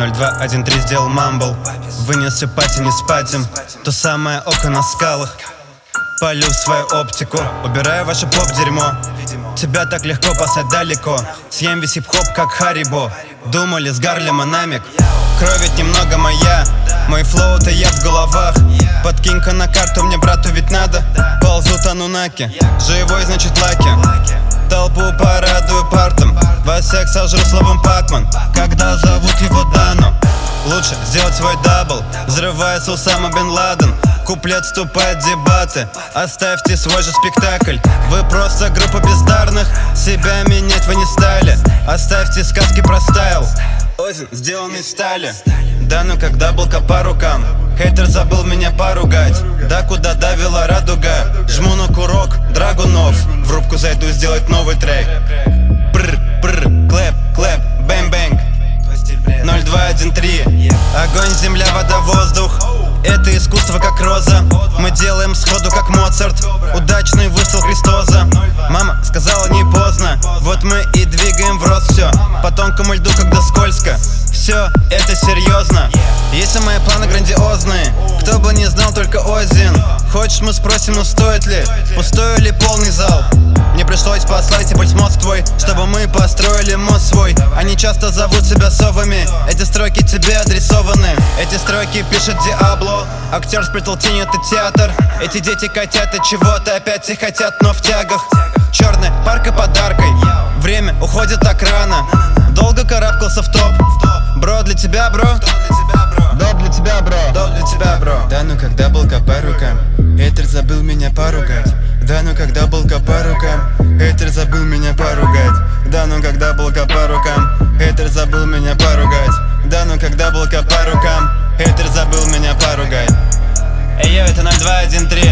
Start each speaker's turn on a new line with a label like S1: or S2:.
S1: 0213 сделал мамбл. Вынес все пати, не спать им. То самое око на скалах. Полю в свою оптику, убираю ваше поп-дерьмо. Тебя так легко послать далеко. Съем весь хип-хоп, как Харибо. Думали с Гарлема намек. Кровь ведь немного моя. Мой флоу-то я в головах. Подкинь-ка на карту, мне брату ведь надо. Ползут анунаки, живой значит лаки. Толпу порадую партом. Вас всех сожру словом Пакман. Когда зовут его Дану, лучше сделать свой дабл. Взрывается Усама бен Ладен. Куплет вступает в дебаты. Оставьте свой же спектакль. Вы просто группа бездарных. Себя менять вы не стали. Оставьте сказки про стайл. Озин, сделанный из стали. Да ну когда был по рукам. Хейтер забыл меня поругать. Да куда давила радуга. Жму на курок драгунов. В рубку зайду сделать новый трек. Прр, клэп, клэп, бэм-бэнг. 0213. Огонь, земля, вода, воздух. Это искусство как роза. Мы делаем сходу как Моцарт. Удачный выстрел Христоза. Мама сказала не поздно. Вот мы и двигаем в рост все. По тонкому льду, когда скользко. Все это серьезно. Если мои планы грандиозные, кто бы не знал, только Озин. Хочешь, мы спросим, ну стоит ли? Пустой или полный зал? Мне пришлось послать импульс мозг твой, чтобы мы построили мост свой. Они часто зовут себя совами. Эти строки тебе адресованы. Эти строки пишет Диабло. Актер спрятал тень, это театр. Эти дети хотят от чего-то, опять все хотят, но в тягах. Черная парка подаркой. Время уходит так рано. Долго карабкался в топ. Бро, для тебя, бро. Доп для тебя, бро. Доп для тебя, бро. Да ну когда был по рукам. Хейтер забыл меня поругать. Да ну когда был по рукам. Хейтер забыл меня поругать. Да ну когда был по рукам. Хейтер забыл меня поругать. Да ну когда был по рукам. Хейтер забыл меня поругать. Эй, это 0213.